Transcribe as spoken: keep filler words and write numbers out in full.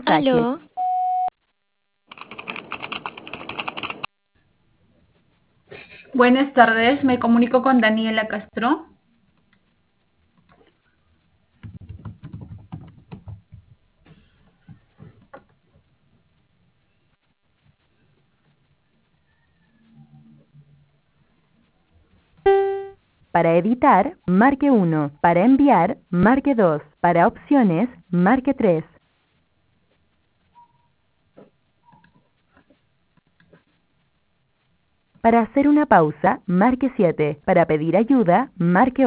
mensajes. Aló, Buenas tardes, me comunico con Daniela Castro. Para editar, marque uno. Para enviar, marque dos. Para opciones, marque tres. Para hacer una pausa, marque siete. Para pedir ayuda, marque